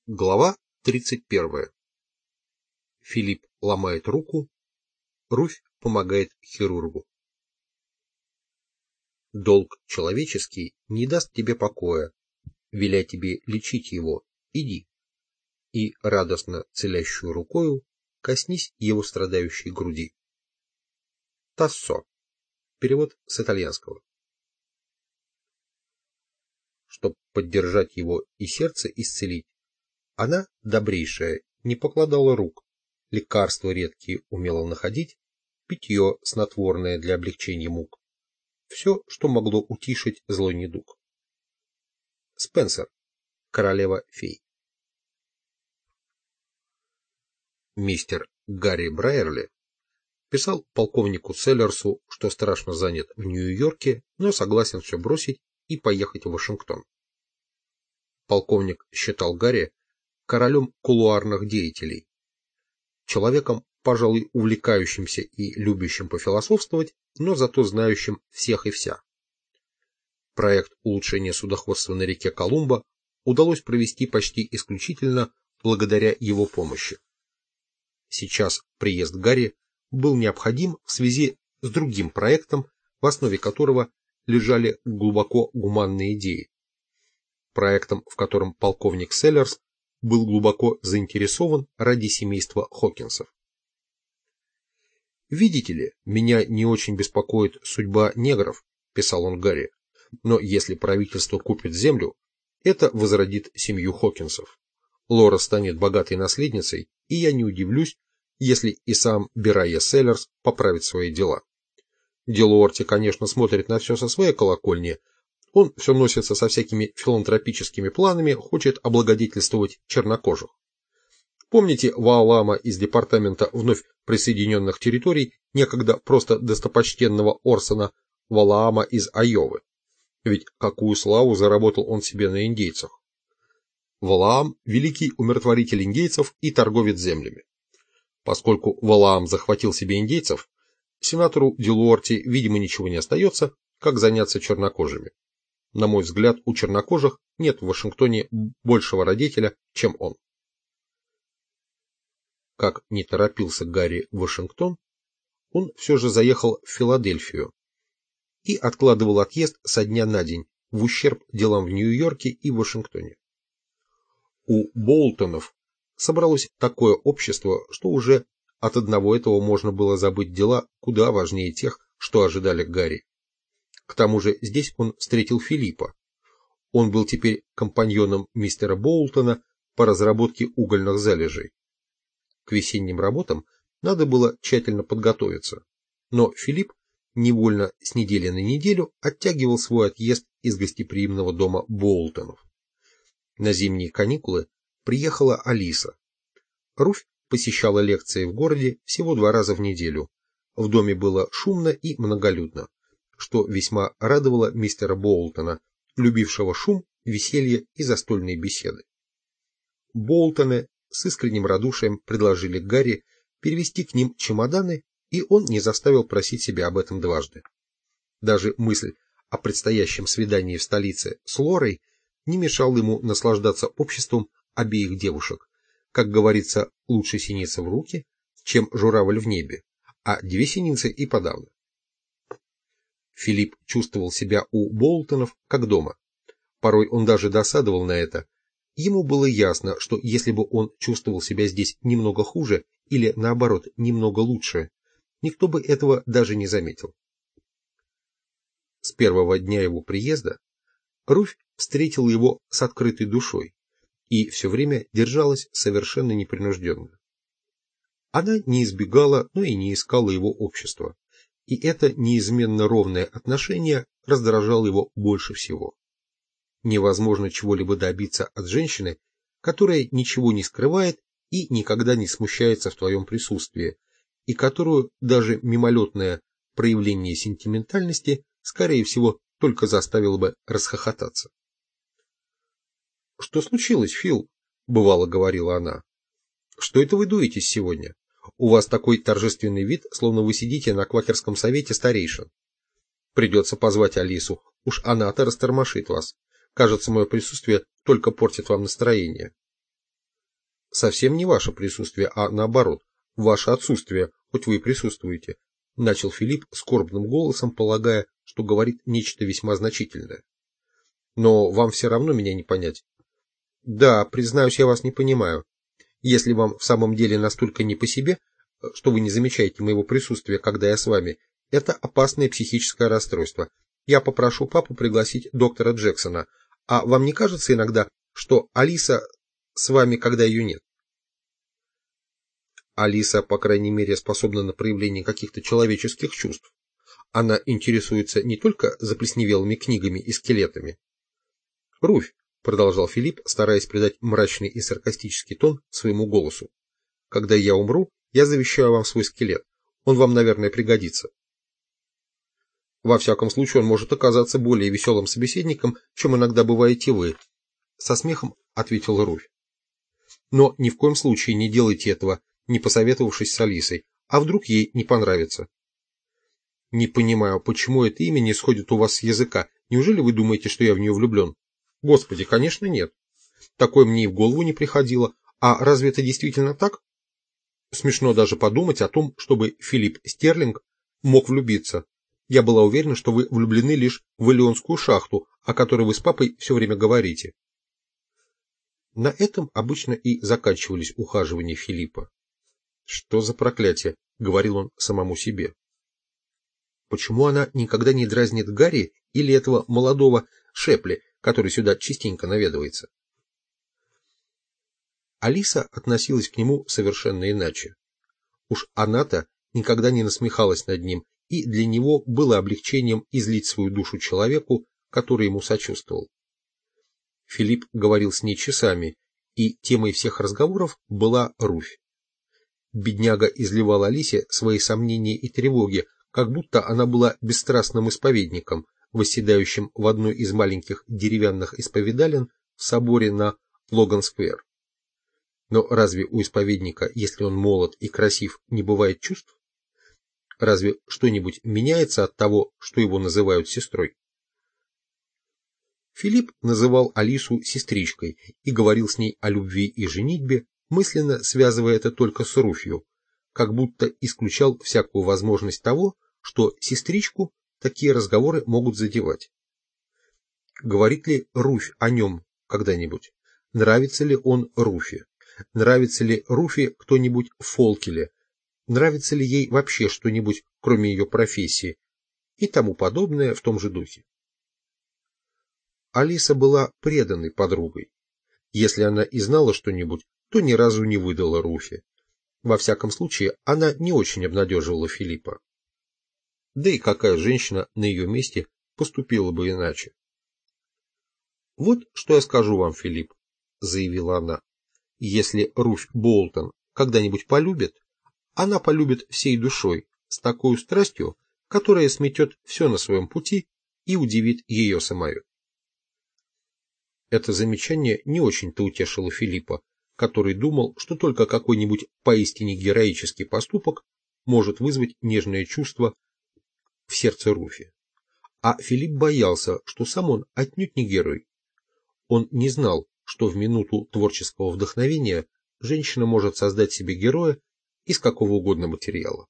Глава 31. Филипп ломает руку, Руфь помогает хирургу. Долг человеческий не даст тебе покоя, веля тебе лечить его, иди, и радостно целящую рукою коснись его страдающей груди. Тассо. Перевод с итальянского. Чтоб поддержать его и сердце исцелить, она, добрейшая, не покладала рук, лекарства редкие умела находить, питье снотворное для облегчения мук. Все, что могло утишить злой недуг. Спенсер. Королева фей. Мистер Гарри Брайерли писал полковнику Селлерсу, что страшно занят в Нью-Йорке, но согласен все бросить и поехать в Вашингтон. Полковник считал Гарри королем кулуарных деятелей, человеком, пожалуй, увлекающимся и любящим пофилософствовать, но зато знающим всех и вся. Проект улучшения судоходства на реке Колумба удалось провести почти исключительно благодаря его помощи. Сейчас приезд Гарри был необходим в связи с другим проектом, в основе которого лежали глубоко гуманные идеи. Проектом, в котором полковник Селлерс был глубоко заинтересован ради семейства Хокинсов. «Видите ли, меня не очень беспокоит судьба негров», – писал он Гарри, «но если правительство купит землю, это возродит семью Хокинсов. Лора станет богатой наследницей, и я не удивлюсь, если и сам Берайя Селлерс поправит свои дела. Делуорти, конечно, смотрит на все со своей колокольни. Он все носится со всякими филантропическими планами, хочет облагодетельствовать чернокожих. Помните Ваалама из департамента вновь присоединенных территорий, некогда просто достопочтенного Орсона Валаама из Айовы? Ведь какую славу заработал он себе на индейцах. Валаам – великий умиротворитель индейцев и торговец землями. Поскольку Валаам захватил себе индейцев, сенатору Делуорти, видимо, ничего не остается, как заняться чернокожими. На мой взгляд, у чернокожих нет в Вашингтоне большего родителя, чем он. Как не торопился Гарри в Вашингтон, он все же заехал в Филадельфию и откладывал отъезд со дня на день в ущерб делам в Нью-Йорке и Вашингтоне. У Боултонов собралось такое общество, что уже от одного этого можно было забыть дела куда важнее тех, что ожидали Гарри. К тому же здесь он встретил Филиппа. Он был теперь компаньоном мистера Боултона по разработке угольных залежей. К весенним работам надо было тщательно подготовиться, но Филипп невольно с недели на неделю оттягивал свой отъезд из гостеприимного дома Боултонов. На зимние каникулы приехала Алиса. Руфь посещала лекции в городе всего 2 раза в неделю. В доме было шумно и многолюдно, что весьма радовало мистера Боултона, любившего шум, веселье и застольные беседы. Боултоны с искренним радушием предложили Гарри перевезти к ним чемоданы, и он не заставил просить себя об этом дважды. Даже мысль о предстоящем свидании в столице с Лорой не мешала ему наслаждаться обществом обеих девушек. Как говорится, лучше синица в руки, чем журавль в небе, а 2 синицы и подавно. Филипп чувствовал себя у Боултонов как дома. Порой он даже досадовал на это. Ему было ясно, что если бы он чувствовал себя здесь немного хуже или, наоборот, немного лучше, никто бы этого даже не заметил. С первого дня его приезда Руфь встретила его с открытой душой и все время держалась совершенно непринужденно. Она не избегала, но и не искала его общества, и это неизменно ровное отношение раздражало его больше всего. Невозможно чего-либо добиться от женщины, которая ничего не скрывает и никогда не смущается в твоем присутствии, и которую даже мимолетное проявление сентиментальности, скорее всего, только заставило бы расхохотаться. «Что случилось, Фил?» — бывало говорила она. «Что это вы дуетесь сегодня? У вас такой торжественный вид, словно вы сидите на квакерском совете старейшин. Придется позвать Алису, уж она-то растормошит вас. Кажется, мое присутствие только портит вам настроение». совсем не ваше присутствие, а наоборот, ваше отсутствие, хоть вы и присутствуете, начал Филипп скорбным голосом, полагая, что говорит нечто весьма значительное. Но вам все равно меня не понять. Да, признаюсь, я вас не понимаю. Если вам в самом деле настолько не по себе, что вы не замечаете моего присутствия, когда я с вами, это опасное психическое расстройство. Я попрошу папу пригласить доктора Джексона. А вам не кажется иногда, что Алиса с вами, когда ее нет? Алиса, по крайней мере, способна на проявление каких-то человеческих чувств. Она интересуется не только заплесневелыми книгами и скелетами. Руфь, продолжал Филипп, стараясь придать мрачный и саркастический тон своему голосу. Когда я умру, я завещаю вам свой скелет. Он вам, наверное, пригодится. Во всяком случае, он может оказаться более веселым собеседником, чем иногда бываете вы. Со смехом ответил Руфь. Но ни в коем случае не делайте этого, не посоветовавшись с Алисой, а вдруг ей не понравится. Не понимаю, почему это имя не сходит у вас с языка. Неужели вы думаете, что я в нее влюблен? Господи, конечно, нет. Такое мне и в голову не приходило. А разве это действительно так? Смешно даже подумать о том, чтобы Филипп Стерлинг мог влюбиться. Я была уверена, что вы влюблены лишь в Элеонскую шахту, о которой вы с папой все время говорите. На этом обычно и заканчивались ухаживания Филиппа. Что за проклятие, говорил он самому себе. Почему она никогда не дразнит Гарри или этого молодого Шепли, который сюда частенько наведывается? Алиса относилась к нему совершенно иначе. Уж она-то никогда не насмехалась над ним, и для него было облегчением излить свою душу человеку, который ему сочувствовал. Филипп говорил с ней часами, и темой всех разговоров была Руфь. Бедняга изливал Алисе свои сомнения и тревоги, как будто она была бесстрастным исповедником, восседающим в одной из маленьких деревянных исповедален в соборе на Логан-сквер. Но разве у исповедника, если он молод и красив, не бывает чувств? Разве что-нибудь меняется от того, что его называют сестрой? Филипп называл Алису сестричкой и говорил с ней о любви и женитьбе, мысленно связывая это только с Руфью, как будто исключал всякую возможность того, что сестричку такие разговоры могут задевать. Говорит ли Руфь о нем когда-нибудь? Нравится ли он Руфи? Нравится ли Руфи кто-нибудь в Фолкеле? Нравится ли ей вообще что-нибудь, кроме ее профессии? И тому подобное в том же духе. Алиса была преданной подругой. Если она и знала что-нибудь, то ни разу не выдала Руфи. Во всяком случае, она не очень обнадеживала Филиппа. Да и какая женщина на ее месте поступила бы иначе? «Вот что я скажу вам, Филипп», — заявила она. «Если Руфь Болтон когда-нибудь полюбит, она полюбит всей душой, с такой страстью, которая сметет все на своем пути и удивит ее самое». Это замечание не очень-то утешило Филиппа, который думал, что только какой-нибудь поистине героический поступок может вызвать нежное чувство в сердце Руфи. А Филипп боялся, что сам он отнюдь не герой. Он не знал, что в минуту творческого вдохновения женщина может создать себе героя из какого угодно материала.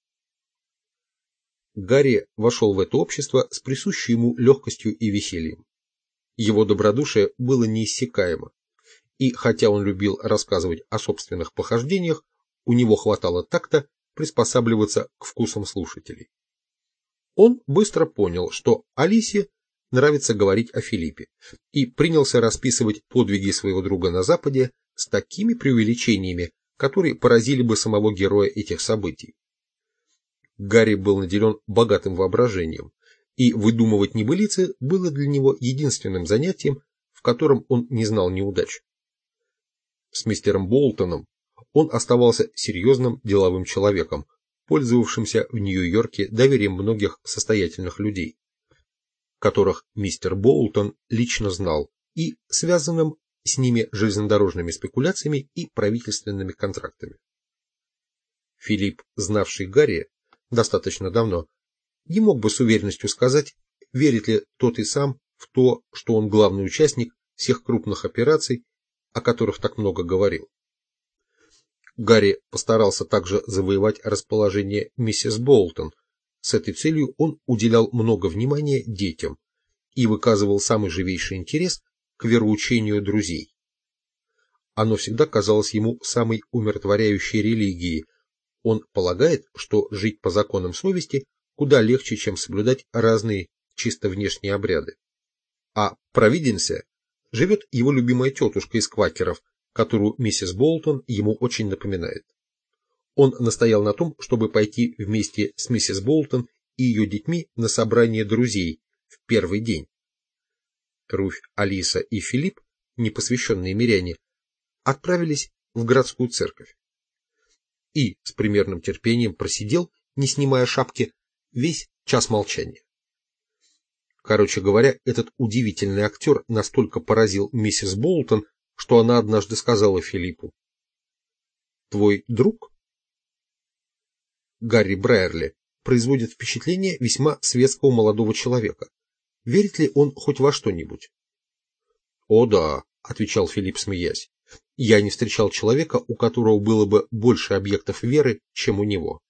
Гарри вошел в это общество с присущей ему легкостью и весельем. Его добродушие было неиссякаемо, и хотя он любил рассказывать о собственных похождениях, у него хватало такта приспосабливаться к вкусам слушателей. Он быстро понял, что Алисе нравится говорить о Филиппе, и принялся расписывать подвиги своего друга на Западе с такими преувеличениями, которые поразили бы самого героя этих событий. Гарри был наделен богатым воображением, и выдумывать небылицы было для него единственным занятием, в котором он не знал неудач. С мистером Болтоном он оставался серьезным деловым человеком, пользовавшимся в Нью-Йорке доверием многих состоятельных людей, которых мистер Болтон лично знал, и связанным с ними железнодорожными спекуляциями и правительственными контрактами. Филипп, знавший Гарри достаточно давно, не мог бы с уверенностью сказать, верит ли тот и сам в то, что он главный участник всех крупных операций, о которых так много говорил. Гарри постарался также завоевать расположение миссис Болтон. С этой целью он уделял много внимания детям и выказывал самый живейший интерес к вероучению друзей. Оно всегда казалось ему самой умиротворяющей религией. Он полагает, что жить по законам совести куда легче, чем соблюдать разные чисто внешние обряды. А в Провиденсе живет его любимая тетушка из квакеров, которую миссис Болтон ему очень напоминает. Он настоял на том, чтобы пойти вместе с миссис Болтон и ее детьми на собрание друзей в первый день. Руфь, Алиса и Филипп, непосвященные миряне, отправились в городскую церковь. И с примерным терпением просидел, не снимая шапки, весь час молчания. Короче говоря, этот удивительный актер настолько поразил миссис Болтон, что она однажды сказала Филиппу: «Твой друг, Гарри Брайерли, производит впечатление весьма светского молодого человека. Верит ли он хоть во что-нибудь?» «О да», — отвечал Филипп, смеясь, — «я не встречал человека, у которого было бы больше объектов веры, чем у него».